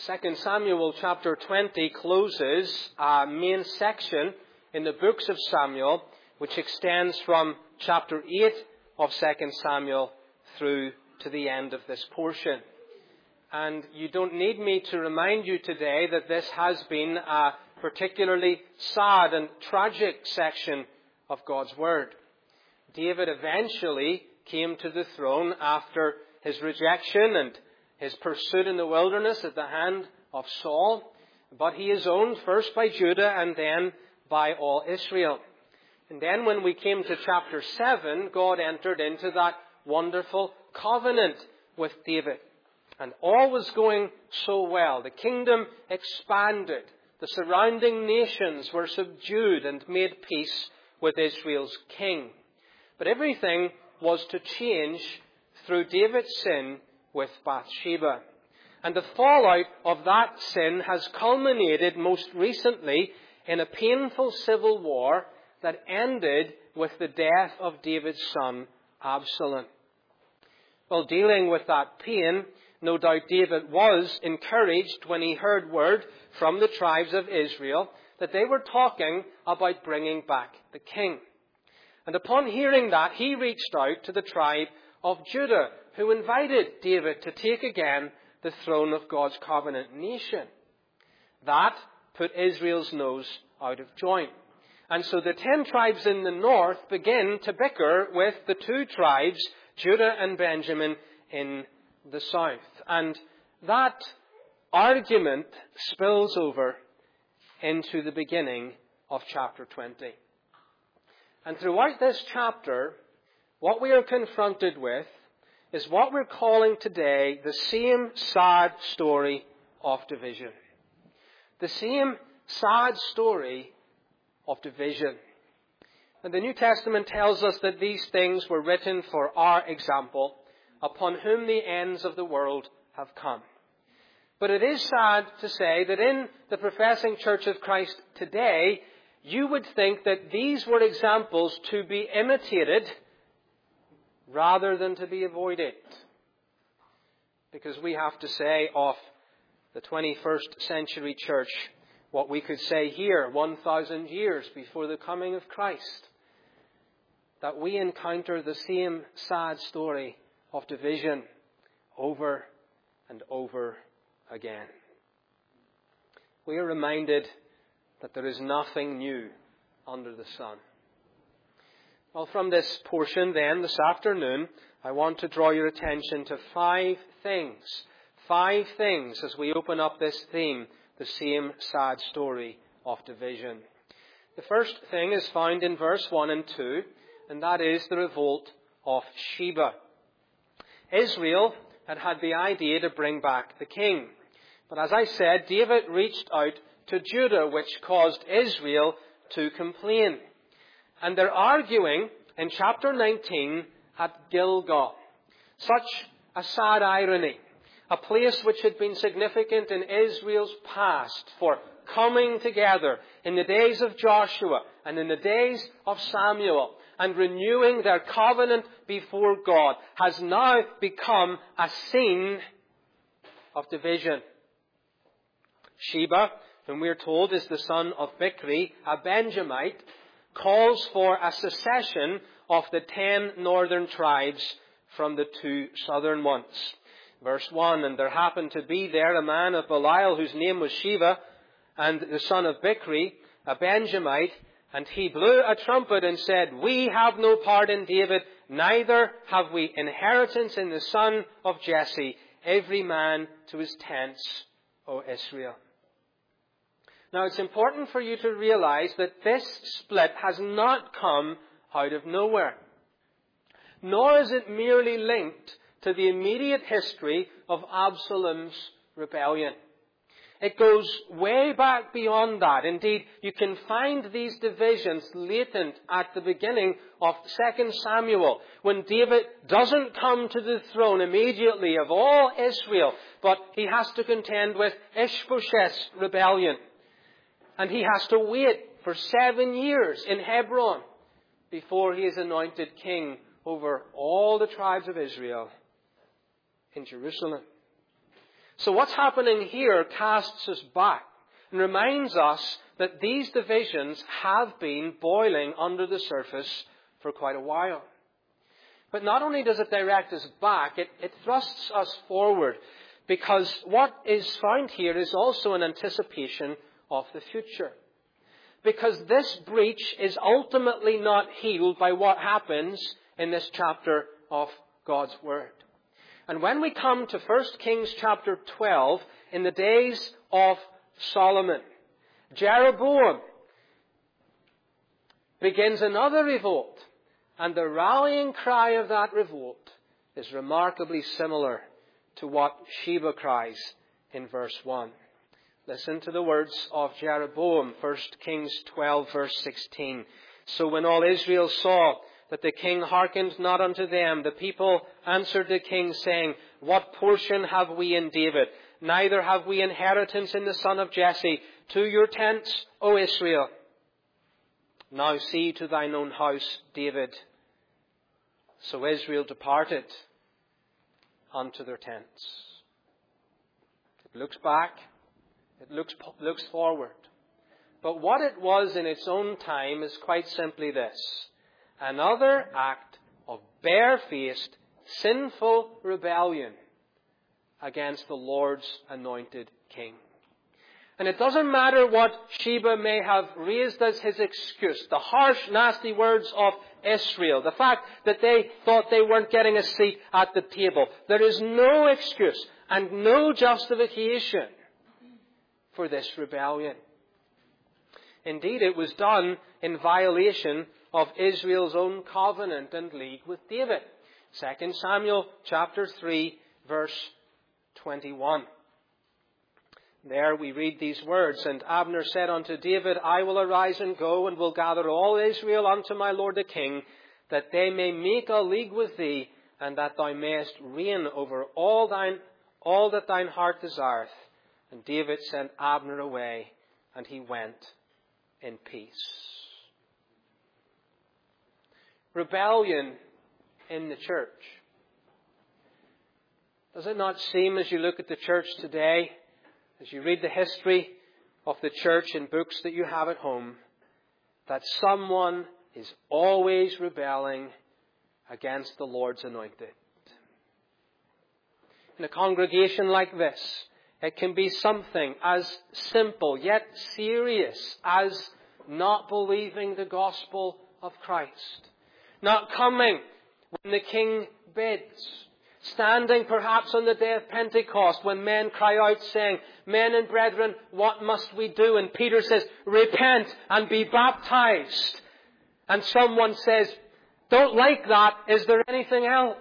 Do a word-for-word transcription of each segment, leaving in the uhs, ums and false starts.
Second Samuel chapter twenty closes a main section in the books of Samuel, which extends from chapter eight of Second Samuel through to the end of this portion. And you don't need me to remind you today that this has been a particularly sad and tragic section of God's Word. David eventually came to the throne after his rejection and his pursuit in the wilderness at the hand of Saul, but he is owned first by Judah and then by all Israel. And then when we came to chapter seven, God entered into that wonderful covenant with David. And all was going so well. The kingdom expanded. The surrounding nations were subdued and made peace with Israel's king. But everything was to change through David's sin with Bathsheba. And the fallout of that sin has culminated most recently in a painful civil war that ended with the death of David's son, Absalom. While dealing with that pain, no doubt David was encouraged when he heard word from the tribes of Israel that they were talking about bringing back the king. And upon hearing that, he reached out to the tribe of Judah, who invited David to take again the throne of God's covenant nation. That put Israel's nose out of joint. And so the ten tribes in the north begin to bicker with the two tribes, Judah and Benjamin, in the south. And that argument spills over into the beginning of chapter twenty. And throughout this chapter, what we are confronted with is what we're calling today the same sad story of division. The same sad story of division. And the New Testament tells us that these things were written for our example, upon whom the ends of the world have come. But it is sad to say that in the professing Church of Christ today, you would think that these were examples to be imitated rather than to be avoided. Because we have to say of the twenty-first century church what we could say here one thousand years before the coming of Christ. That we encounter the same sad story of division over and over again. We are reminded that there is nothing new under the sun. Well, from this portion then, this afternoon, I want to draw your attention to five things. Five things as we open up this theme, the same sad story of division. The first thing is found in verse one and two, and that is the revolt of Sheba. Israel had had the idea to bring back the king. But as I said, David reached out to Judah, which caused Israel to complain. And they're arguing in chapter nineteen at Gilgal. Such a sad irony. A place which had been significant in Israel's past for coming together in the days of Joshua and in the days of Samuel and renewing their covenant before God, has now become a scene of division. Sheba, whom we are told is the son of Bichri, a Benjamite, calls for a secession of the ten northern tribes from the two southern ones. Verse one, and there happened to be there a man of Belial whose name was Sheba, and the son of Bichri, a Benjamite, and he blew a trumpet and said, we have no part in David, neither have we inheritance in the son of Jesse, every man to his tents, O Israel. Now it's important for you to realize that this split has not come out of nowhere. Nor is it merely linked to the immediate history of Absalom's rebellion. It goes way back beyond that. Indeed, you can find these divisions latent at the beginning of Second Samuel, when David doesn't come to the throne immediately of all Israel, but he has to contend with Ishbosheth's rebellion. And he has to wait for seven years in Hebron before he is anointed king over all the tribes of Israel in Jerusalem. So what's happening here casts us back and reminds us that these divisions have been boiling under the surface for quite a while. But not only does it direct us back, it, it thrusts us forward, because what is found here is also an anticipation of the future. Because this breach is ultimately not healed by what happens in this chapter of God's Word. And when we come to First Kings chapter twelve, in the days of Solomon, Jeroboam begins another revolt. And the rallying cry of that revolt is remarkably similar to what Sheba cries in verse one. Listen to the words of Jeroboam, First Kings twelve, verse sixteen. So when all Israel saw that the king hearkened not unto them, the people answered the king, saying, What portion have we in David? Neither have we inheritance in the son of Jesse. To your tents, O Israel. Now see to thine own house, David. So Israel departed unto their tents. It looks back. It looks, looks forward. But what it was in its own time is quite simply this. Another act of barefaced, sinful rebellion against the Lord's anointed king. And it doesn't matter what Sheba may have raised as his excuse. The harsh, nasty words of Israel. The fact that they thought they weren't getting a seat at the table. There is no excuse and no justification for this rebellion. Indeed, it was done in violation of Israel's own covenant and league with David. Second Samuel chapter three, verse twenty-one. There we read these words, And Abner said unto David, I will arise and go, and will gather all Israel unto my lord the king, that they may make a league with thee, and that thou mayest reign over all thine all that thine heart desireth. And David sent Abner away, and he went in peace. Rebellion in the church. Does it not seem, as you look at the church today, as you read the history of the church in books that you have at home, that someone is always rebelling against the Lord's anointed? In a congregation like this, it can be something as simple yet serious as not believing the gospel of Christ. Not coming when the king bids. Standing perhaps on the day of Pentecost when men cry out saying, Men and brethren, what must we do? And Peter says, Repent and be baptized. And someone says, Don't like that. Is there anything else?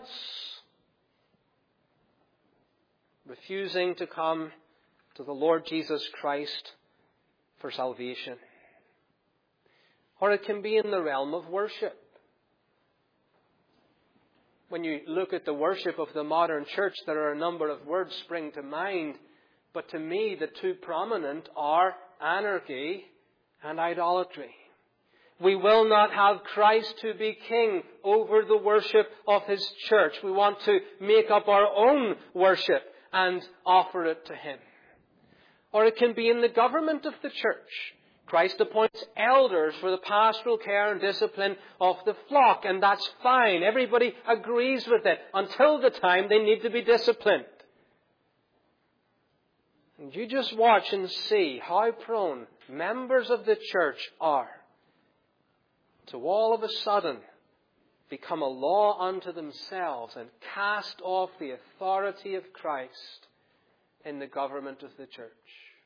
Refusing to come to the Lord Jesus Christ for salvation. Or it can be in the realm of worship. When you look at the worship of the modern church, there are a number of words spring to mind. But to me, the two prominent are anarchy and idolatry. We will not have Christ to be king over the worship of His church. We want to make up our own worship and offer it to Him. Or it can be in the government of the church. Christ appoints elders for the pastoral care and discipline of the flock, and that's fine. Everybody agrees with it until the time they need to be disciplined. And you just watch and see how prone members of the church are to all of a sudden become a law unto themselves and cast off the authority of Christ in the government of the church.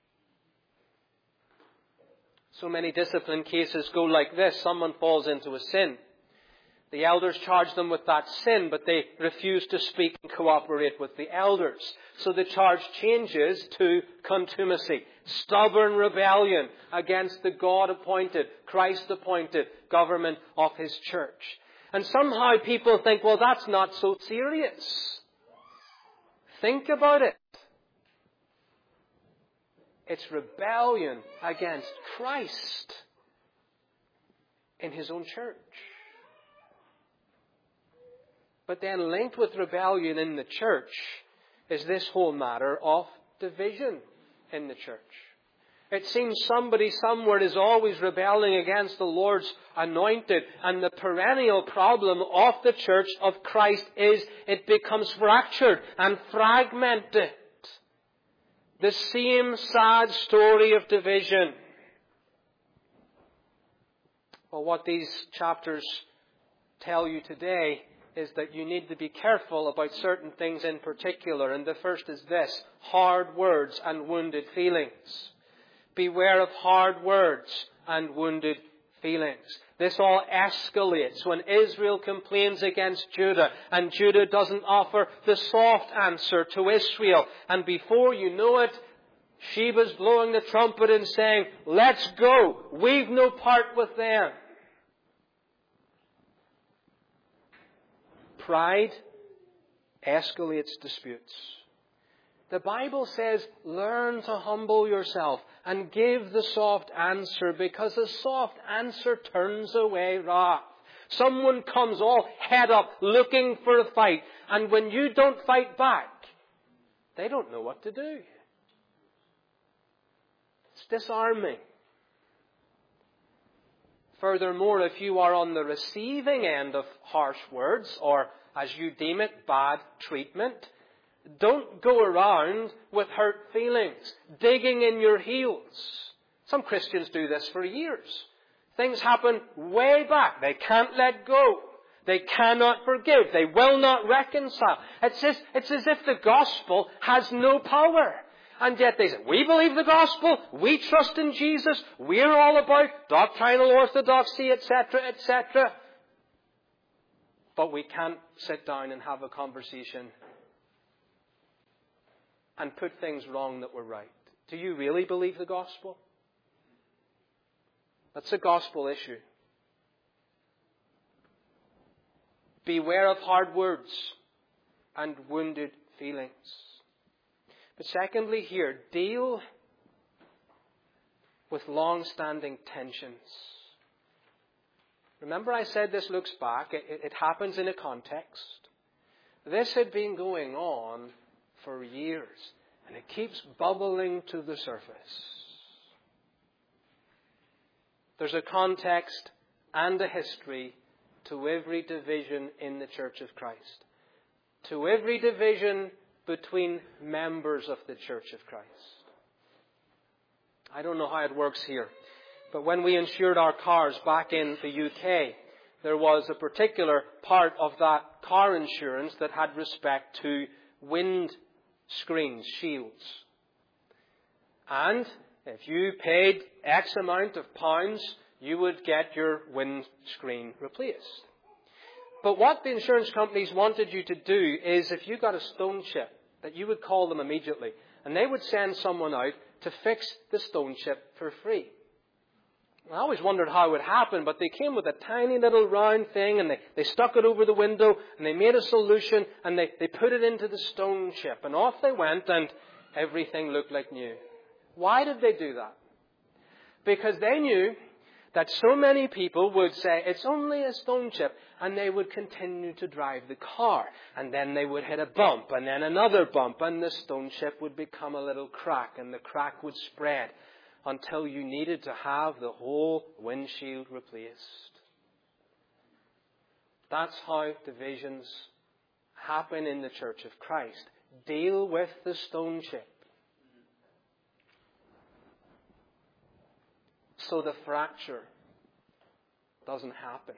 So many discipline cases go like this. Someone falls into a sin. The elders charge them with that sin, but they refuse to speak and cooperate with the elders. So the charge changes to contumacy, stubborn rebellion against the God-appointed, Christ-appointed government of His church. And somehow people think, well, that's not so serious. Think about it. It's rebellion against Christ in His own church. But then linked with rebellion in the church is this whole matter of division in the church. It seems somebody somewhere is always rebelling against the Lord's anointed. And the perennial problem of the church of Christ is it becomes fractured and fragmented. The same sad story of division. Well, what these chapters tell you today is that you need to be careful about certain things in particular. And the first is this: hard words and wounded feelings. Beware of hard words and wounded feelings. This all escalates when Israel complains against Judah and Judah doesn't offer the soft answer to Israel. And before you know it, Sheba's blowing the trumpet and saying, let's go. We've no part with them. Pride escalates disputes. The Bible says, learn to humble yourself and give the soft answer, because a soft answer turns away wrath. Someone comes all head up looking for a fight, and when you don't fight back, they don't know what to do. It's disarming. Furthermore, if you are on the receiving end of harsh words, or as you deem it, bad treatment, don't go around with hurt feelings, digging in your heels. Some Christians do this for years. Things happen way back. They can't let go. They cannot forgive. They will not reconcile. It's as, it's as if the gospel has no power. And yet they say, we believe the gospel, we trust in Jesus, we're all about doctrinal orthodoxy, et cetera, et cetera. But we can't sit down and have a conversation and put things wrong that were right. Do you really believe the gospel? That's a gospel issue. Beware of hard words and wounded feelings. But secondly here, deal with long-standing tensions. Remember I said this looks back. It, it, it happens in a context. This had been going on for years, and it keeps bubbling to the surface. There's a context and a history to every division in the Church of Christ. To every division between members of the Church of Christ. I don't know how it works here, but when we insured our cars back in the U K, there was a particular part of that car insurance that had respect to wind screens, shields. And if you paid X amount of pounds, you would get your windscreen replaced. But what the insurance companies wanted you to do is, if you got a stone chip, that you would call them immediately, and they would send someone out to fix the stone chip for free. I always wondered how it would happen, but they came with a tiny little round thing, and they, they stuck it over the window, and they made a solution, and they, they put it into the stone chip, and off they went, and everything looked like new. Why did they do that? Because they knew that so many people would say, it's only a stone chip, and they would continue to drive the car. And then they would hit a bump, and then another bump, and the stone chip would become a little crack, and the crack would spread until you needed to have the whole windshield replaced. That's how divisions happen in the Church of Christ. Deal with the stone chip, so the fracture doesn't happen.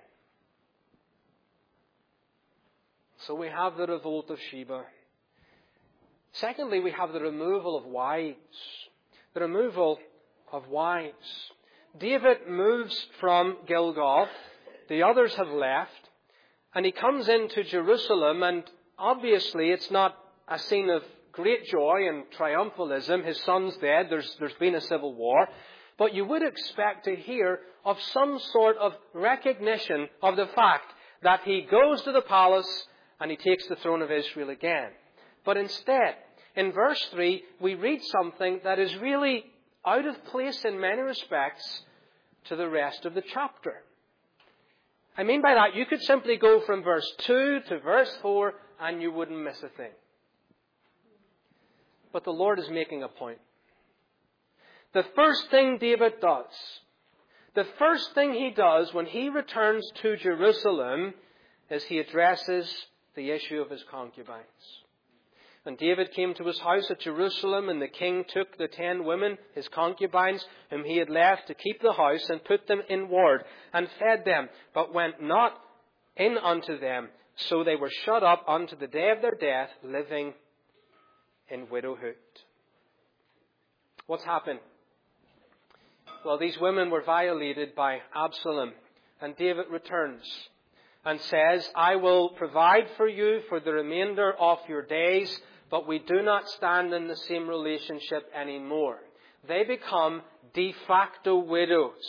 So we have the revolt of Sheba. Secondly, we have the removal of wives. The removal of wives. David moves from Gilgal. The others have left. And he comes into Jerusalem, and obviously it's not a scene of great joy and triumphalism. His son's dead. There's, there's been a civil war. But you would expect to hear of some sort of recognition of the fact that he goes to the palace and he takes the throne of Israel again. But instead, in verse three, we read something that is really out of place in many respects to the rest of the chapter. I mean by that, you could simply go from verse two to verse four and you wouldn't miss a thing. But the Lord is making a point. The first thing David does, the first thing he does when he returns to Jerusalem is he addresses the issue of his concubines. And David came to his house at Jerusalem, and the king took the ten women, his concubines, whom he had left to keep the house, and put them in ward, and fed them, but went not in unto them. So they were shut up unto the day of their death, living in widowhood. What's happened? Well, these women were violated by Absalom, and David returns and says, I will provide for you for the remainder of your days, but we do not stand in the same relationship anymore. They become de facto widows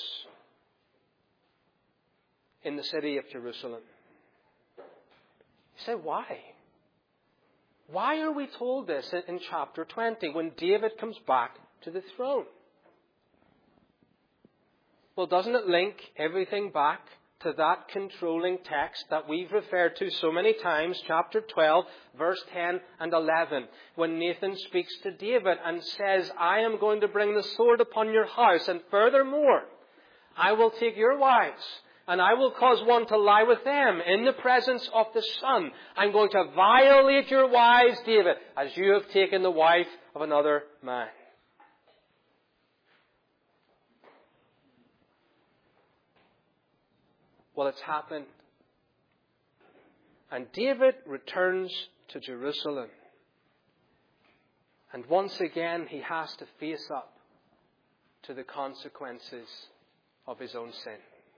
in the city of Jerusalem. You say, why? Why are we told this in chapter twenty when David comes back to the throne? Well, doesn't it link everything back to that controlling text that we've referred to so many times, chapter twelve, verse ten and eleven, when Nathan speaks to David and says, I am going to bring the sword upon your house, and furthermore, I will take your wives, and I will cause one to lie with them in the presence of the sun. I'm going to violate your wives, David, as you have taken the wife of another man. Well, it's happened. And David returns to Jerusalem. And once again, he has to face up to the consequences of his own sin.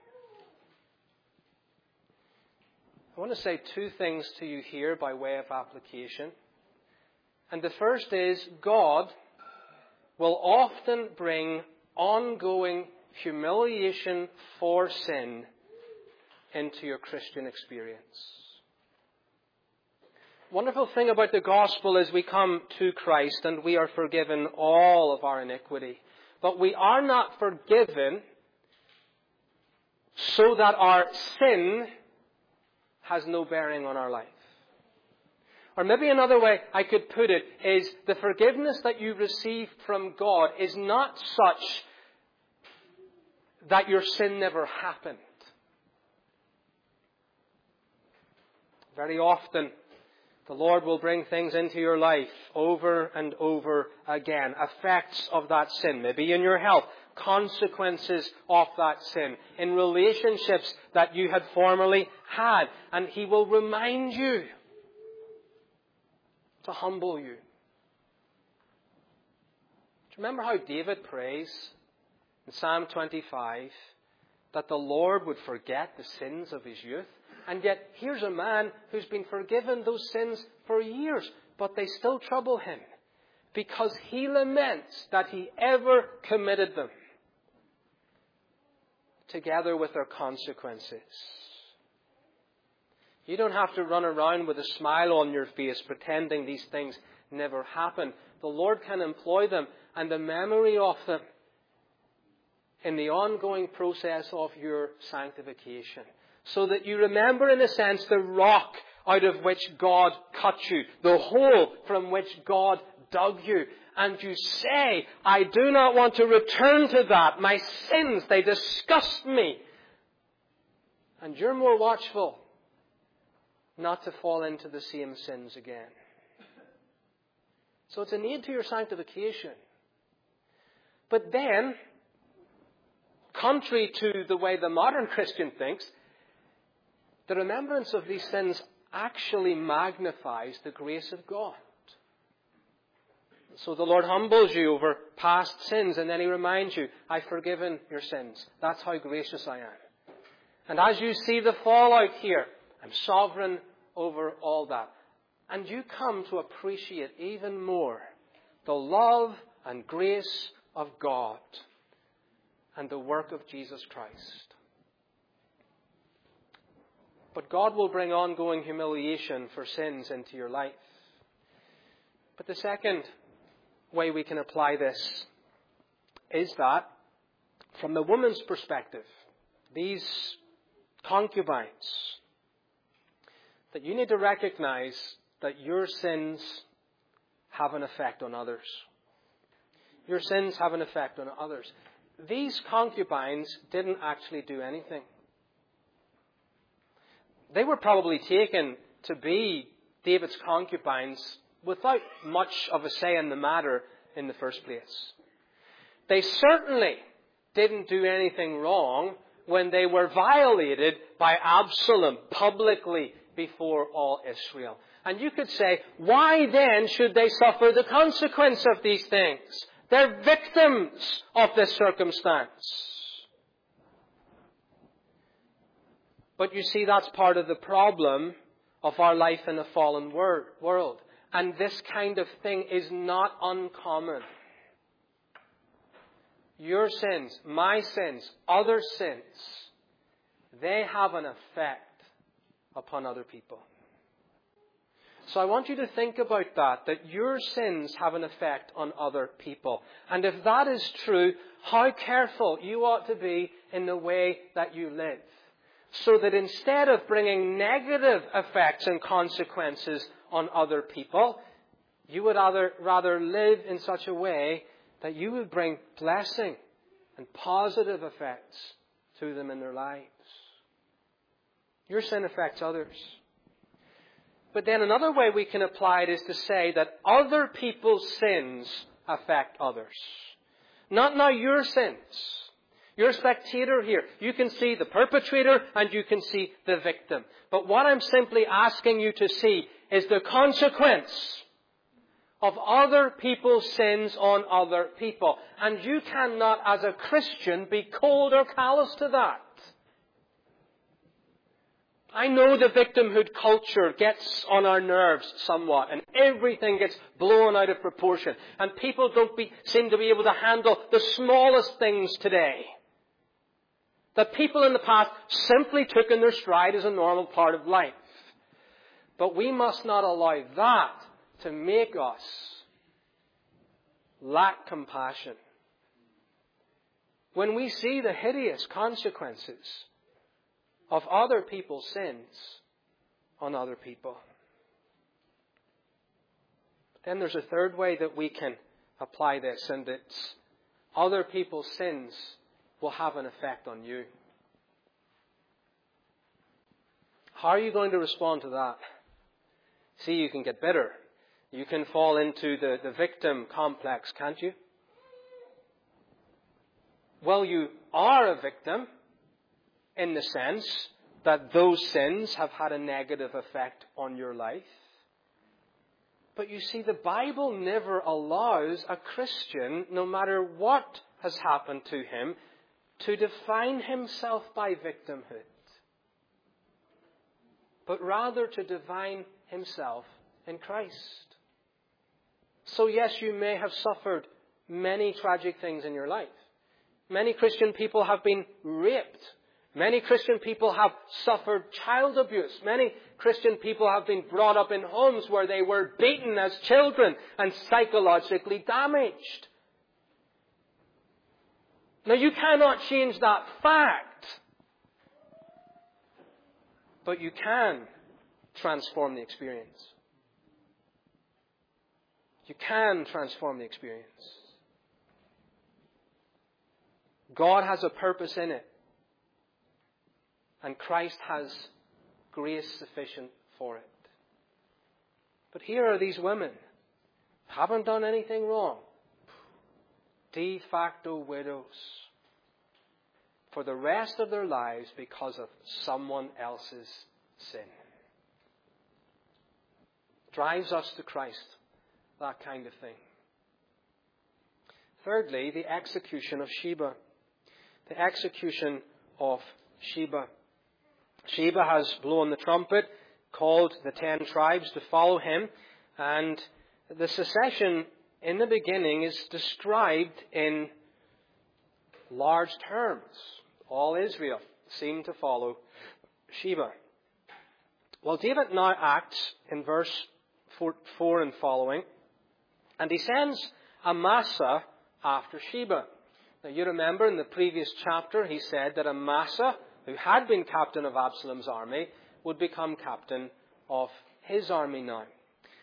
I want to say two things to you here by way of application. And the first is, God will often bring ongoing humiliation for sin into your Christian experience. Wonderful thing about the gospel is we come to Christ and we are forgiven all of our iniquity. But we are not forgiven so that our sin has no bearing on our life. Or maybe another way I could put it is the forgiveness that you receive from God is not such that your sin never happened. Very often, the Lord will bring things into your life over and over again. Effects of that sin, maybe in your health. Consequences of that sin. In relationships that you had formerly had. And He will remind you to humble you. Do you remember how David prays in Psalm twenty-five that the Lord would forget the sins of his youth? And yet, here's a man who's been forgiven those sins for years, but they still trouble him because he laments that he ever committed them, together with their consequences. You don't have to run around with a smile on your face pretending these things never happened. The Lord can employ them and the memory of them in the ongoing process of your sanctification. So that you remember, in a sense, the rock out of which God cut you, the hole from which God dug you. And you say, I do not want to return to that. My sins, they disgust me. And you're more watchful not to fall into the same sins again. So it's an aid to your sanctification. But then, contrary to the way the modern Christian thinks, the remembrance of these sins actually magnifies the grace of God. So the Lord humbles you over past sins, and then He reminds you, I've forgiven your sins. That's how gracious I am. And as you see the fallout here, I'm sovereign over all that. And you come to appreciate even more the love and grace of God and the work of Jesus Christ. But God will bring ongoing humiliation for sins into your life. But the second way we can apply this is that, from the woman's perspective, these concubines, that you need to recognize that your sins have an effect on others. Your sins have an effect on others. These concubines didn't actually do anything. They were probably taken to be David's concubines without much of a say in the matter in the first place. They certainly didn't do anything wrong when they were violated by Absalom publicly before all Israel. And you could say, why then should they suffer the consequence of these things? They're victims of this circumstance. But you see, that's part of the problem of our life in a fallen world. And this kind of thing is not uncommon. Your sins, my sins, other sins, they have an effect upon other people. So I want you to think about that, that your sins have an effect on other people. And if that is true, how careful you ought to be in the way that you live. So that instead of bringing negative effects and consequences on other people, you would rather, rather live in such a way that you would bring blessing and positive effects to them in their lives. Your sin affects others. But then another way we can apply it is to say that other people's sins affect others. Not now your sins. You're a spectator here. You can see the perpetrator and you can see the victim. But what I'm simply asking you to see is the consequence of other people's sins on other people. And you cannot, as a Christian, be cold or callous to that. I know the victimhood culture gets on our nerves somewhat, and everything gets blown out of proportion. And people don't be, seem to be able to handle the smallest things today that people in the past simply took in their stride as a normal part of life. But we must not allow that to make us lack compassion. When we see the hideous consequences of other people's sins on other people. Then there's a third way that we can apply this, and it's other people's sins will have an effect on you. How are you going to respond to that? See, you can get bitter. You can fall into the, the victim complex, can't you? Well, you are a victim in the sense that those sins have had a negative effect on your life. But you see, the Bible never allows a Christian, no matter what has happened to him, to define himself by victimhood, but rather to define himself in Christ. So yes, you may have suffered many tragic things in your life. Many Christian people have been raped. Many Christian people have suffered child abuse. Many Christian people have been brought up in homes where they were beaten as children and psychologically damaged. Now, you cannot change that fact, but you can transform the experience. You can transform the experience. God has a purpose in it, and Christ has grace sufficient for it. But here are these women, haven't done anything wrong. De facto widows for the rest of their lives because of someone else's sin. Drives us to Christ, that kind of thing. Thirdly, the execution of Sheba. The execution of Sheba. Sheba has blown the trumpet, called the ten tribes to follow him, and the secession in the beginning is described in large terms. All Israel seemed to follow Sheba. Well, David now acts in verse four and following, and he sends Amasa after Sheba. Now, you remember in the previous chapter he said that Amasa, who had been captain of Absalom's army, would become captain of his army now.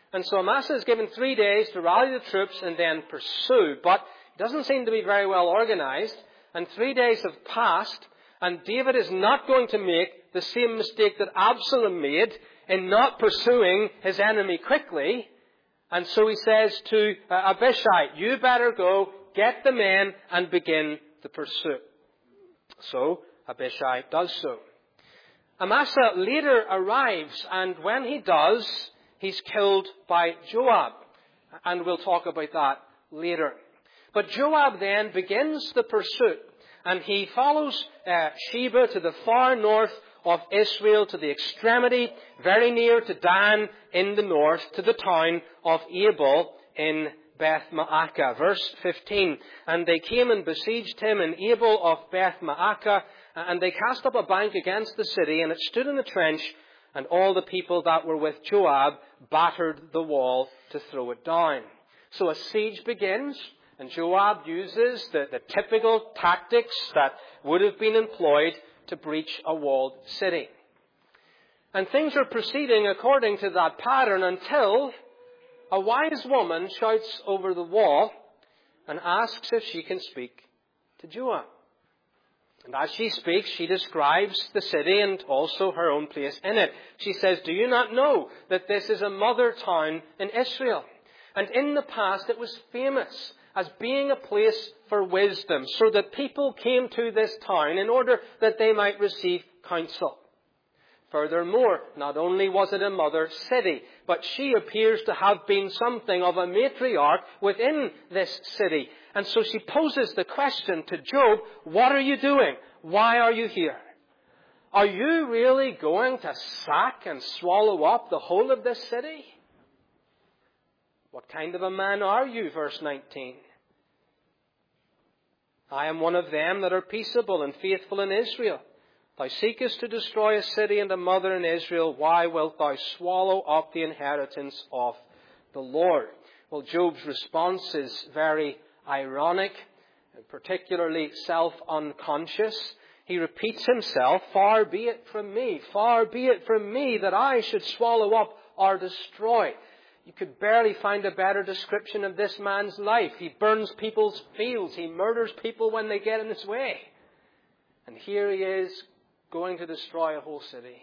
And so Amasa is given three days to rally the troops and then pursue. But it doesn't seem to be very well organized. And three days have passed. And David is not going to make the same mistake that Absalom made in not pursuing his enemy quickly. And so he says to uh, Abishai, you better go, get the men, and begin the pursuit. So Abishai does so. Amasa later arrives, and when he does, he's killed by Joab. And we'll talk about that later. But Joab then begins the pursuit, and he follows uh, Sheba to the far north of Israel, to the extremity, very near to Dan in the north, to the town of Abel in Beth Maacah. Verse fifteen, and they came and besieged him in Abel of Beth Maacah, and they cast up a bank against the city, and it stood in a trench, and all the people that were with Joab battered the wall to throw it down. So a siege begins, and Joab uses the, the typical tactics that would have been employed to breach a walled city. And things are proceeding according to that pattern until a wise woman shouts over the wall and asks if she can speak to Joab. And as she speaks, she describes the city and also her own place in it. She says, do you not know that this is a mother town in Israel? And in the past it was famous as being a place for wisdom, so that people came to this town in order that they might receive counsel. Furthermore, not only was it a mother city, but she appears to have been something of a matriarch within this city. And so she poses the question to Job, what are you doing? Why are you here? Are you really going to sack and swallow up the whole of this city? What kind of a man are you? Verse nineteen. I am one of them that are peaceable and faithful in Israel. Thou seekest to destroy a city and a mother in Israel. Why wilt thou swallow up the inheritance of the Lord? Well, Job's response is very ironic, and particularly self-unconscious. He repeats himself, far be it from me, far be it from me that I should swallow up or destroy. You could barely find a better description of this man's life. He burns people's fields. He murders people when they get in his way. And here he is going to destroy a whole city.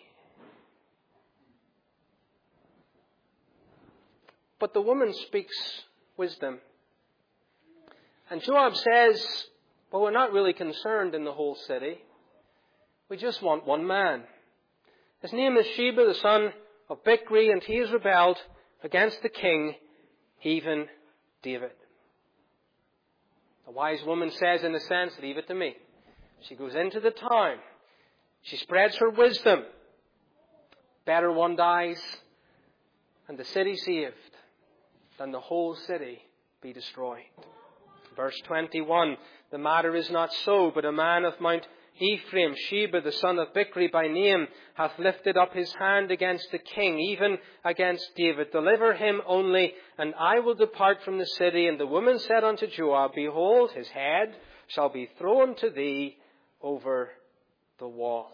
But the woman speaks wisdom. And Joab says, well, we're not really concerned in the whole city. We just want one man. His name is Sheba, the son of Bichri, and he has rebelled against the king, even David. The wise woman says, in a sense, leave it to me. She goes into the town. She spreads her wisdom. Better one dies and the city saved than the whole city be destroyed. Verse twenty-one, the matter is not so, but a man of Mount Ephraim, Sheba, the son of Bichri by name, hath lifted up his hand against the king, even against David. Deliver him only, and I will depart from the city. And the woman said unto Joab, behold, his head shall be thrown to thee over the wall.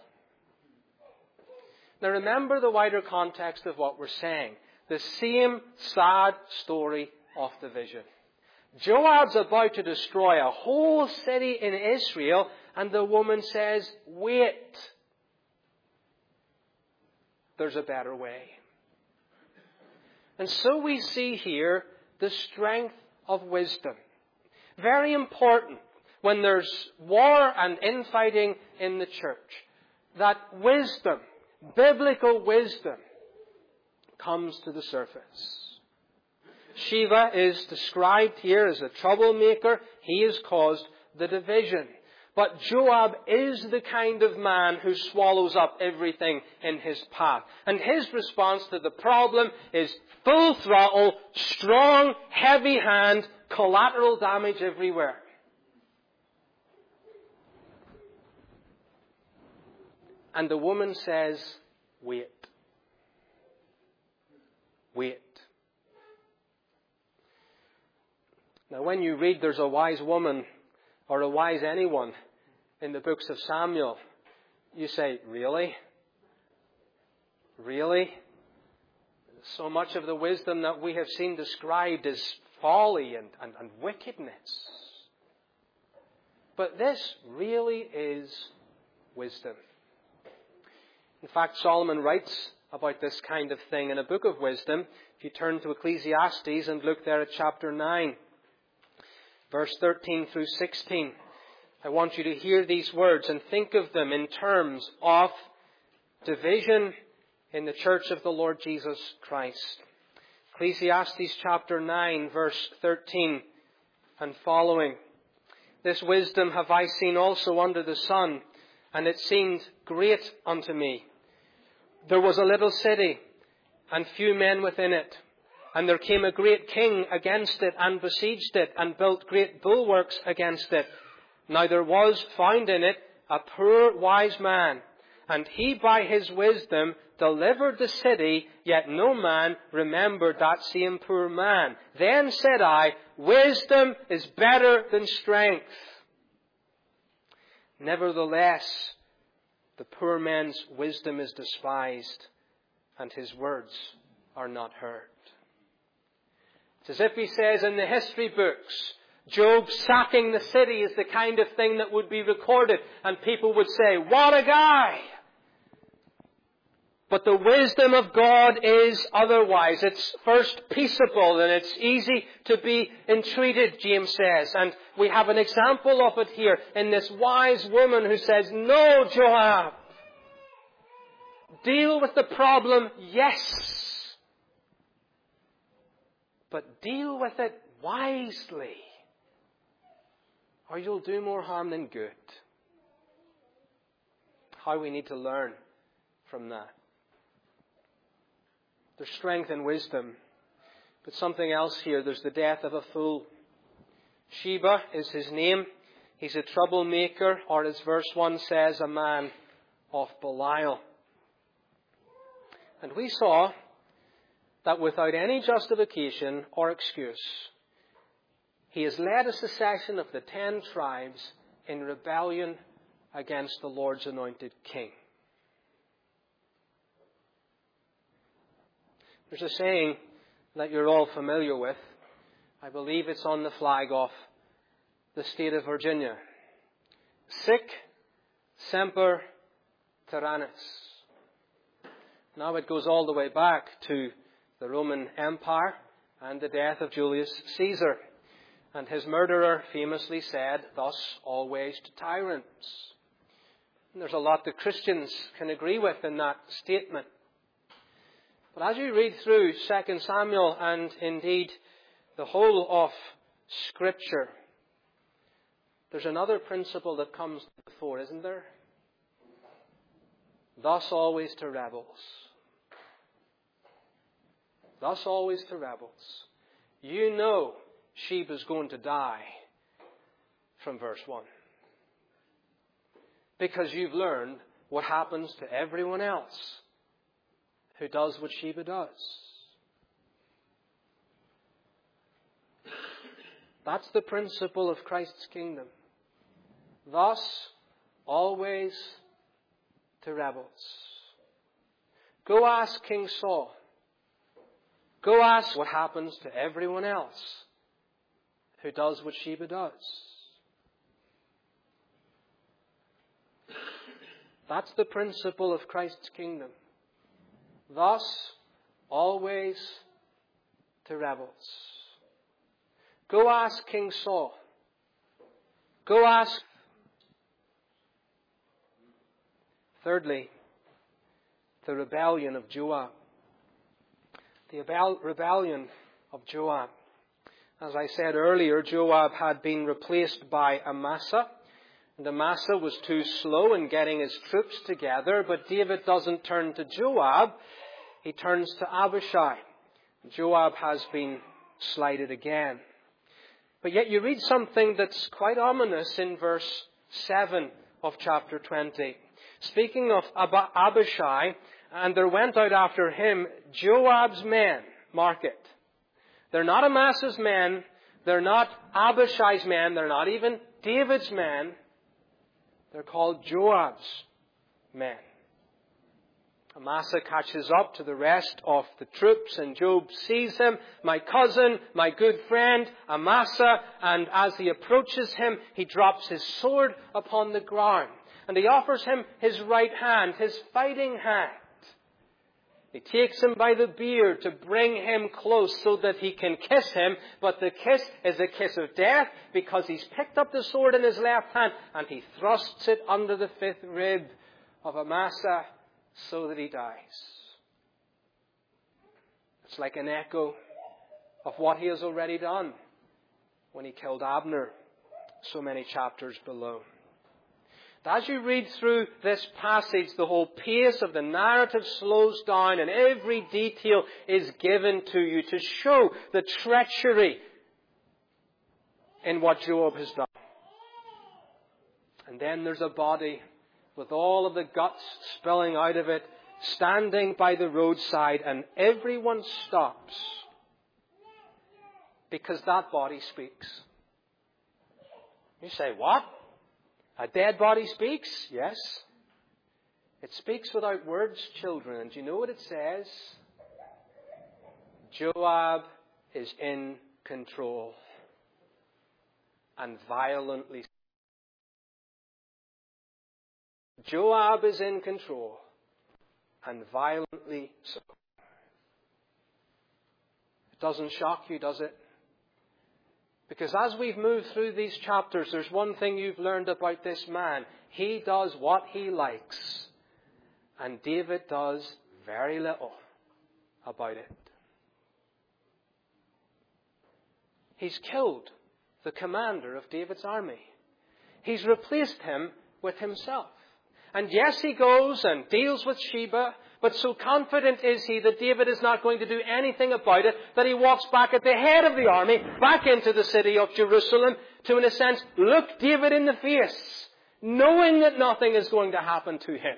Now remember the wider context of what we're saying. The same sad story of division. Joab's about to destroy a whole city in Israel, and the woman says, wait. There's a better way. And so we see here the strength of wisdom. Very important when there's war and infighting in the church, that wisdom, biblical wisdom, comes to the surface. Sheba is described here as a troublemaker. He has caused the division. But Joab is the kind of man who swallows up everything in his path. And his response to the problem is full throttle, strong, heavy hand, collateral damage everywhere. And the woman says, wait. Wait. Now, when you read there's a wise woman or a wise anyone in the books of Samuel, you say, really? Really? So much of the wisdom that we have seen described is folly and, and, and wickedness. But this really is wisdom. In fact, Solomon writes about this kind of thing in a book of wisdom. If you turn to Ecclesiastes and look there at chapter nine, verse thirteen through sixteen, I want you to hear these words and think of them in terms of division in the church of the Lord Jesus Christ. Ecclesiastes chapter nine, verse thirteen and following. This wisdom have I seen also under the sun, and it seemed great unto me. There was a little city, and few men within it. And there came a great king against it, and besieged it, and built great bulwarks against it. Now there was found in it a poor wise man, and he by his wisdom delivered the city, yet no man remembered that same poor man. Then said I, wisdom is better than strength. Nevertheless, the poor man's wisdom is despised, and his words are not heard. It's as if he says in the history books, Job sacking the city is the kind of thing that would be recorded, and people would say, what a guy! But the wisdom of God is otherwise. It's first peaceable and it's easy to be entreated, James says. And we have an example of it here in this wise woman who says, no, Joab. Deal with the problem, yes. But deal with it wisely, or you'll do more harm than good. How we need to learn from that. There's strength in wisdom. But something else here. There's the death of a fool. Sheba is his name. He's a troublemaker, or as verse one says, a man of Belial. And we saw that without any justification or excuse, he has led a succession of the ten tribes in rebellion against the Lord's anointed king. There's a saying that you're all familiar with. I believe it's on the flag of the state of Virginia. Sic semper tyrannis. Now it goes all the way back to the Roman Empire and the death of Julius Caesar. And his murderer famously said, thus always to tyrants. And there's a lot that Christians can agree with in that statement. But as you read through Second Samuel and indeed the whole of Scripture, there's another principle that comes to the fore, isn't there? Thus always to rebels. Thus always to rebels. You know Sheba's going to die from verse one. Because you've learned what happens to everyone else who does what Sheba does. That's the principle of Christ's kingdom. Thus, always to rebels. Go ask King Saul. Go ask what happens to everyone else who does what Sheba does. That's the principle of Christ's kingdom. Thus, always to rebels. Go ask King Saul. Go ask. Thirdly, the rebellion of Joab. The rebellion of Joab. As I said earlier, Joab had been replaced by Amasa. And Amasa was too slow in getting his troops together. But David doesn't turn to Joab. He turns to Abishai. Joab has been slighted again. But yet you read something that's quite ominous in verse seven of chapter twenty. Speaking of Ab- Abishai, and there went out after him Joab's men. Mark it. They're not Amasa's men. They're not Abishai's men. They're not even David's men. They're called Joab's men. Amasa catches up to the rest of the troops, and Joab sees him, my cousin, my good friend, Amasa, and as he approaches him, he drops his sword upon the ground, and he offers him his right hand, his fighting hand. He takes him by the beard to bring him close so that he can kiss him, but the kiss is a kiss of death because he's picked up the sword in his left hand and he thrusts it under the fifth rib of Amasa so that he dies. It's like an echo of what he has already done when he killed Abner so many chapters below. As you read through this passage, the whole pace of the narrative slows down and every detail is given to you to show the treachery in what Joab has done. And then there's a body with all of the guts spilling out of it, standing by the roadside, and everyone stops because that body speaks. You say, what? A dead body speaks? Yes. It speaks without words, children. And do you know what it says? Joab is in control. And violently. Joab is in control. And violently so. It doesn't shock you, does it? Because as we've moved through these chapters, there's one thing you've learned about this man. He does what he likes. And David does very little about it. He's killed the commander of David's army. He's replaced him with himself. And yes, he goes and deals with Sheba, but so confident is he that David is not going to do anything about it, that he walks back at the head of the army, back into the city of Jerusalem, to, in a sense, look David in the face, knowing that nothing is going to happen to him.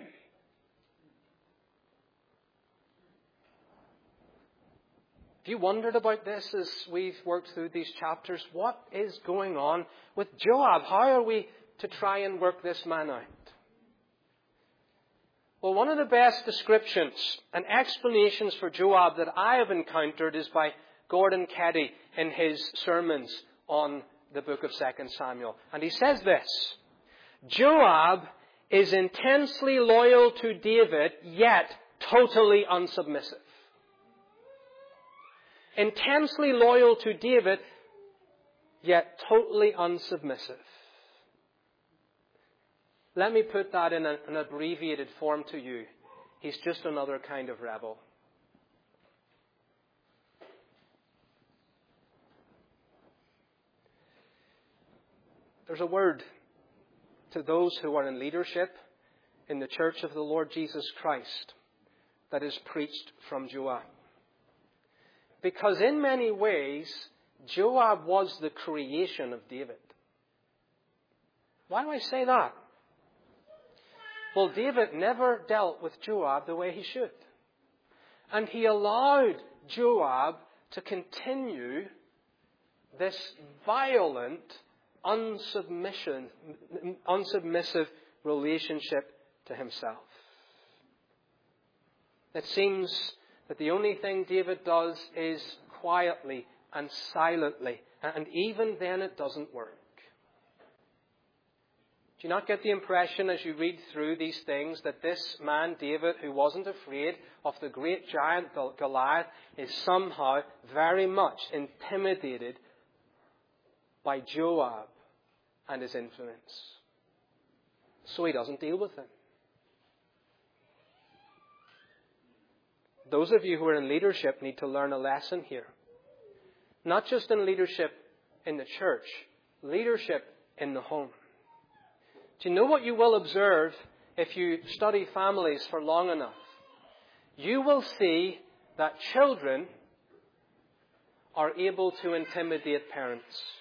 Have you wondered about this as we've worked through these chapters? What is going on with Joab? How are we to try and work this man out? Well, one of the best descriptions and explanations for Joab that I have encountered is by Gordon Keddy in his sermons on the book of Second Samuel. And he says this: Joab is intensely loyal to David, yet totally unsubmissive. Intensely loyal to David, yet totally unsubmissive. Let me put that in a, an abbreviated form to you. He's just another kind of rebel. There's a word to those who are in leadership in the church of the Lord Jesus Christ that is preached from Joab. Because in many ways, Joab was the creation of David. Why do I say that? Well, David never dealt with Joab the way he should. And he allowed Joab to continue this violent, unsubmission, unsubmissive relationship to himself. It seems that the only thing David does is quietly and silently. And even then it doesn't work. Do you not get the impression as you read through these things that this man, David, who wasn't afraid of the great giant Goliath, is somehow very much intimidated by Joab and his influence? So he doesn't deal with him. Those of you who are in leadership need to learn a lesson here. Not just in leadership in the church, leadership in the home. Do you know what you will observe if you study families for long enough? You will see that children are able to intimidate parents.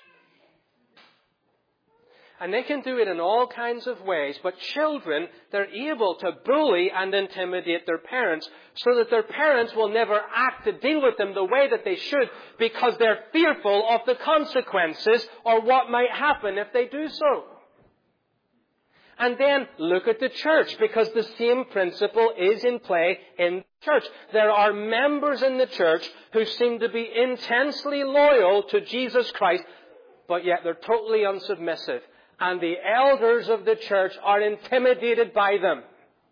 And they can do it in all kinds of ways, but children, they're able to bully and intimidate their parents so that their parents will never act to deal with them the way that they should because they're fearful of the consequences or what might happen if they do so. And then look at the church, because the same principle is in play in the church. There are members in the church who seem to be intensely loyal to Jesus Christ, but yet they're totally unsubmissive. And the elders of the church are intimidated by them.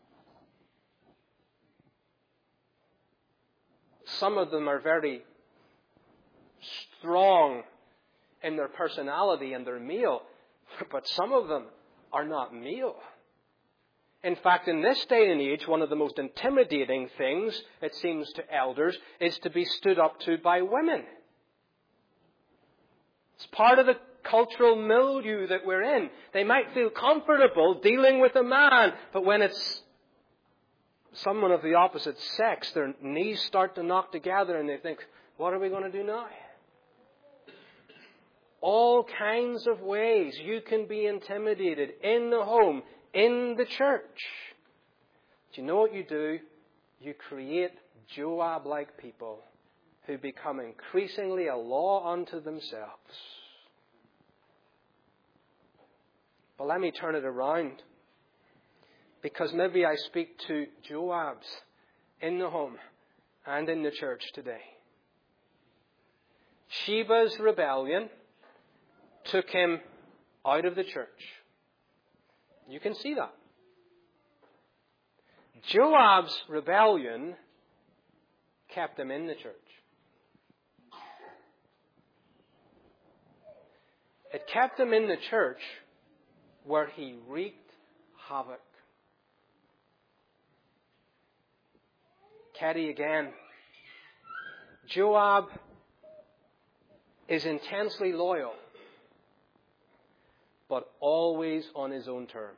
Some of them are very strong in their personality and their meal, but some of them are not meal. In fact, in this day and age, one of the most intimidating things, it seems to elders, is to be stood up to by women. It's part of the cultural milieu that we're in. They might feel comfortable dealing with a man, but when it's someone of the opposite sex, their knees start to knock together and they think, what are we going to do now? All kinds of ways you can be intimidated in the home, in the church. Do you know what you do? You create Joab-like people who become increasingly a law unto themselves. But let me turn it around, because maybe I speak to Joabs in the home and in the church today. Sheba's rebellion took him out of the church. You can see that. Joab's rebellion kept him in the church. It kept him in the church where he wreaked havoc. Caddy again. Joab is intensely loyal, but always on his own terms.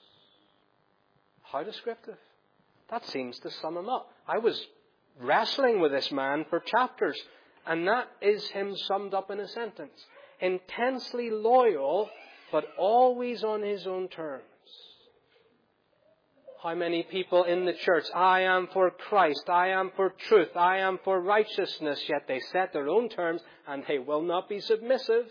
How descriptive. That seems to sum him up. I was wrestling with this man for chapters, and that is him summed up in a sentence. Intensely loyal, but always on his own terms. How many people in the church, I am for Christ, I am for truth, I am for righteousness, yet they set their own terms and they will not be submissive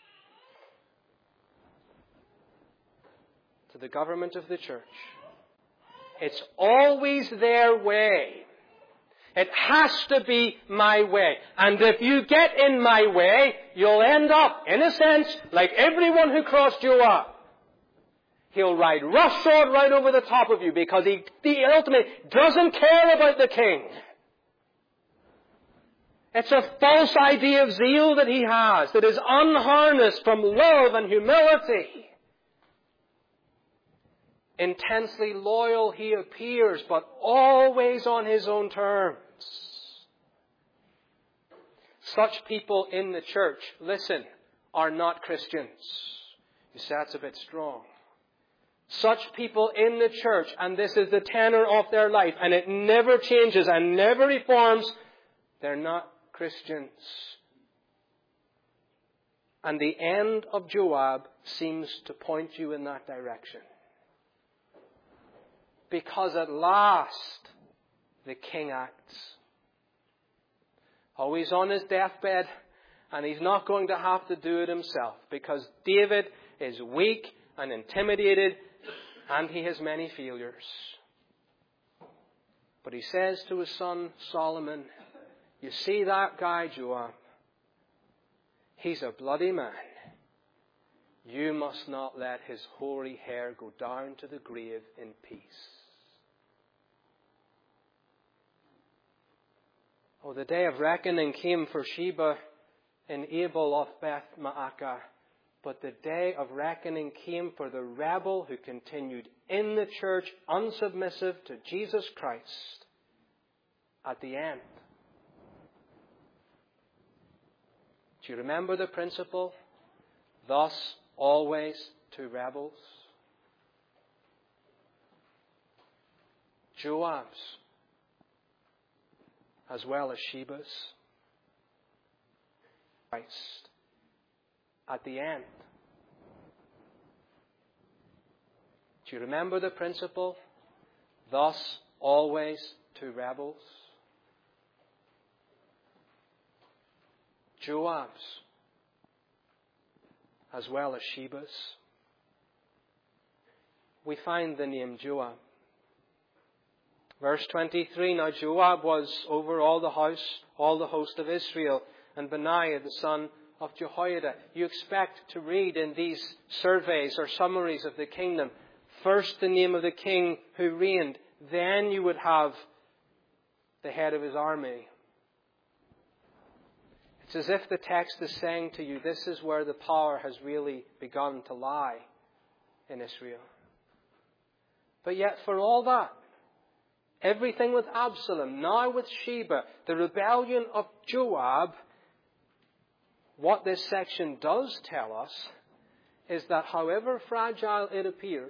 to the government of the church. It's always their way. It has to be my way. And if you get in my way, you'll end up, in a sense, like everyone who crossed Joab. He'll ride roughshod right over the top of you because he, he ultimately doesn't care about the king. It's a false idea of zeal that he has that is unharnessed from love and humility. Intensely loyal he appears, but always on his own terms. Such people in the church, listen, are not Christians. You say that's a bit strong. Such people in the church, and this is the tenor of their life, and it never changes and never reforms, they're not Christians. And the end of Joab seems to point you in that direction. Because at last, the king acts. Oh, he's on his deathbed, and he's not going to have to do it himself, because David is weak and intimidated, and he has many failures. But he says to his son Solomon, you see that guy Joab? He's a bloody man. You must not let his hoary hair go down to the grave in peace. Oh, the day of reckoning came for Sheba and Abel of Beth Maacah. But the day of reckoning came for the rebel who continued in the church, unsubmissive to Jesus Christ at the end. Do you remember the principle? Thus always to rebels. Joab's as well as Sheba's. Christ at the end. Do you remember the principle? Thus always to rebels. Joab's as well as Sheba's. we find the name Joab. Verse twenty-three, now Joab was over all the house, all the host of Israel, and Benaiah the son of Jehoiada. You expect to read in these surveys or summaries of the kingdom, first the name of the king who reigned, then you would have the head of his army. It's as if the text is saying to you, this is where the power has really begun to lie in Israel. But yet for all that, everything with Absalom, now with Sheba, the rebellion of Joab, what this section does tell us is that however fragile it appears,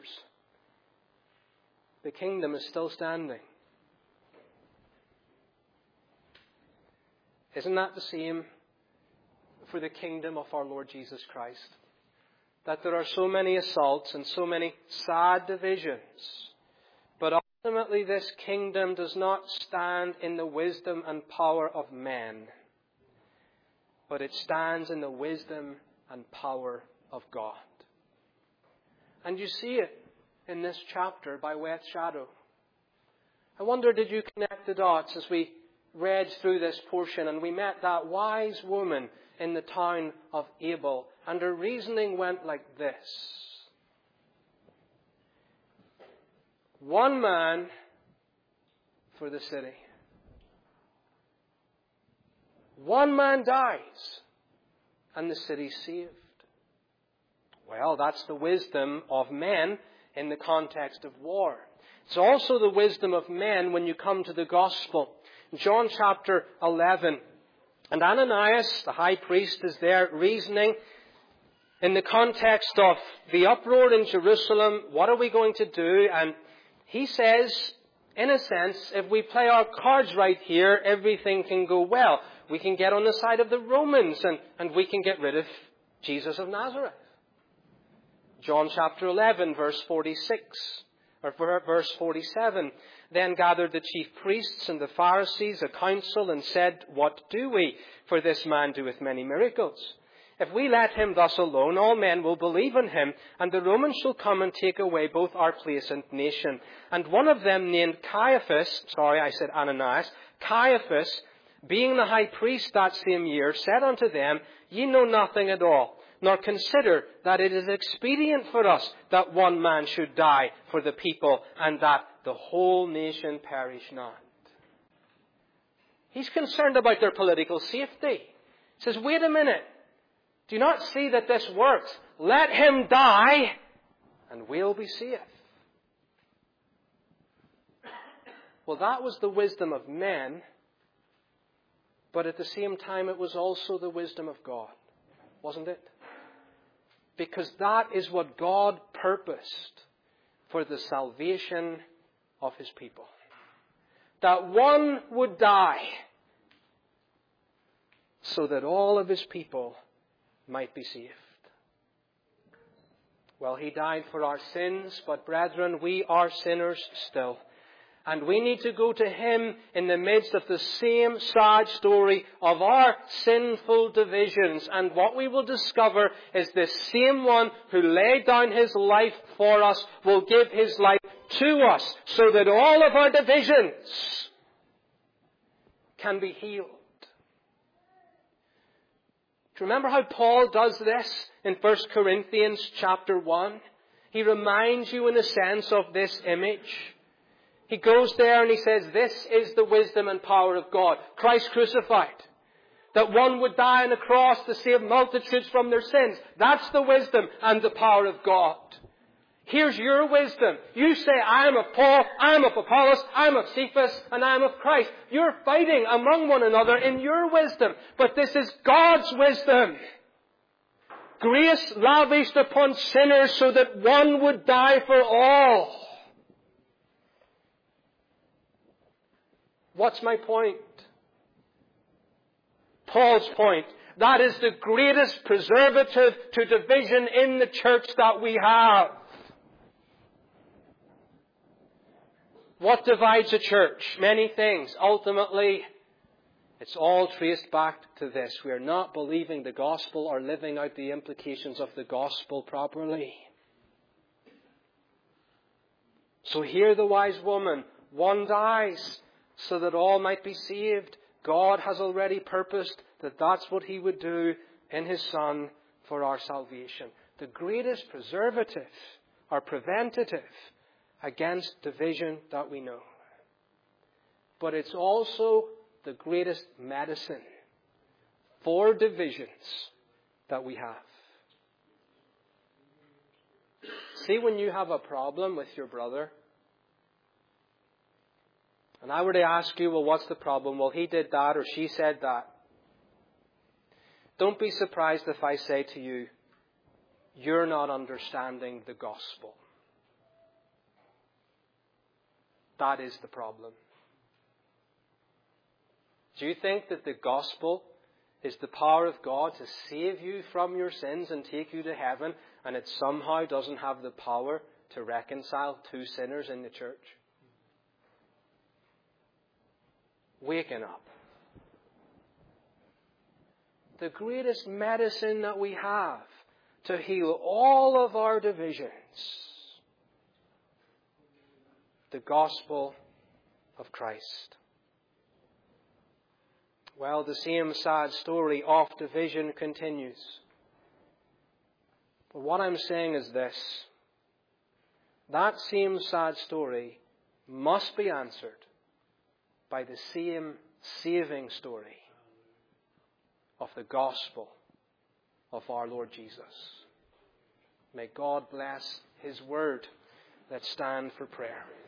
the kingdom is still standing. Isn't that the same for the kingdom of our Lord Jesus Christ? That there are so many assaults and so many sad divisions, but ultimately this kingdom does not stand in the wisdom and power of men, but it stands in the wisdom and power of God. And you see it in this chapter by way of shadow. I wonder, did you connect the dots as we read through this portion and we met that wise woman in the town of Abel, and her reasoning went like this. One man for the city. One man dies and the city's saved. Well, that's the wisdom of men in the context of war. It's also the wisdom of men when you come to the gospel. In John chapter eleven, and Ananias, the high priest, is there reasoning in the context of the uproar in Jerusalem. What are we going to do? And he says, in a sense, if we play our cards right here, everything can go well. We can get on the side of the Romans and, and we can get rid of Jesus of Nazareth. John chapter eleven, verse forty-six, or verse forty-seven. Then gathered the chief priests and the Pharisees a council and said, what do we? For this man doeth many miracles. If we let him thus alone, all men will believe in him, and the Romans shall come and take away both our place and nation. And one of them named Caiaphas, sorry, I said Ananias, Caiaphas, being the high priest that same year, said unto them, ye know nothing at all, nor consider that it is expedient for us that one man should die for the people, and that the whole nation perish not. He's concerned about their political safety. He says, wait a minute. Do you not see that this works? Let him die, and we'll be safe. Well, that was the wisdom of men, but at the same time it was also the wisdom of God, wasn't it? Because that is what God purposed for the salvation of His people. That one would die so that all of His people might be saved. Well, He died for our sins, but brethren, we are sinners still. And we need to go to Him in the midst of the same sad story of our sinful divisions. And what we will discover is this same one who laid down His life for us will give His life to us so that all of our divisions can be healed. Do you remember how Paul does this in First Corinthians chapter one? He reminds you in a sense of this image. He goes there and he says, this is the wisdom and power of God. Christ crucified. That one would die on a cross to save multitudes from their sins. That's the wisdom and the power of God. Here's your wisdom. You say, I am of Paul, I am of Apollos, I am of Cephas, and I am of Christ. You're fighting among one another in your wisdom. But this is God's wisdom. Grace lavished upon sinners so that one would die for all. What's my point? Paul's point. That is the greatest preservative to division in the church that we have. What divides a church? Many things. Ultimately, it's all traced back to this. We are not believing the gospel or living out the implications of the gospel properly. So hear the wise woman. One dies so that all might be saved. God has already purposed that that's what He would do in His Son for our salvation. The greatest preservative or preventative against division that we know. But it's also the greatest medicine for divisions that we have. See, when you have a problem with your brother, and I were to ask you, well, what's the problem? Well, he did that or she said that. Don't be surprised if I say to you, you're not understanding the gospel. That is the problem. Do you think that the gospel is the power of God to save you from your sins and take you to heaven, and it somehow doesn't have the power to reconcile two sinners in the church? Waking up. The greatest medicine that we have to heal all of our divisions. The gospel of Christ. Well, the same sad story of division continues. But what I'm saying is this. That same sad story must be answered by the same saving story of the gospel of our Lord Jesus. May God bless His word. Let's stand for prayer.